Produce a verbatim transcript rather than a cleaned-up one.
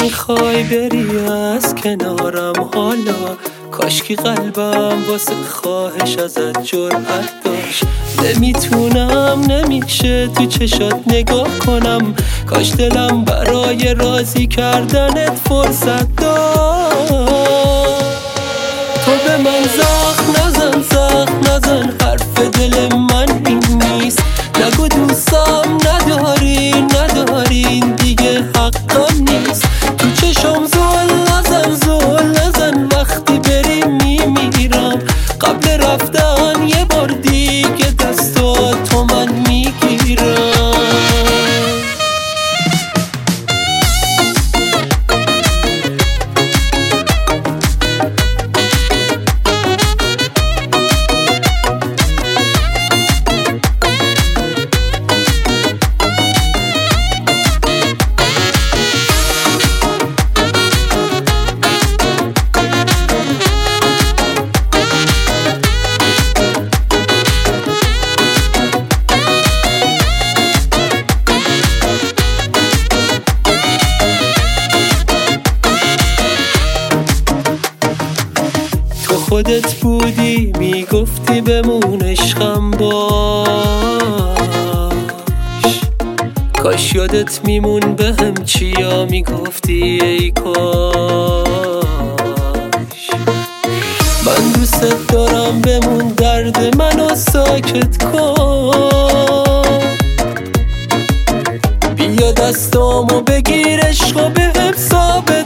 نمیخوای بری از کنارم حالا، کاشکی قلبم واسه خواهش ازت جرأت داشت. نمیتونم نمیشه تو چشات نگاه کنم، کاش دلم برای راضی کردنت فرصت داشت. تو به من زخم نزن زخم نزن، حرف دل من این نیست. نگو دوستم نداری نداری، دیگه حقم نیست. تو چشم زول نزن زول نزن، وقتی بری میمیرم. قبل رفتن یه بار دیگه دستاتو من میگیرم. خودت بودی میگفتی بمون عشقم باش، کاش یادت میمون بهم چیا میگفتی ای کاش. من دوست دارم بمون، درد منو ساکت کن. بیا دستامو بگیر عشقو بهم ثابت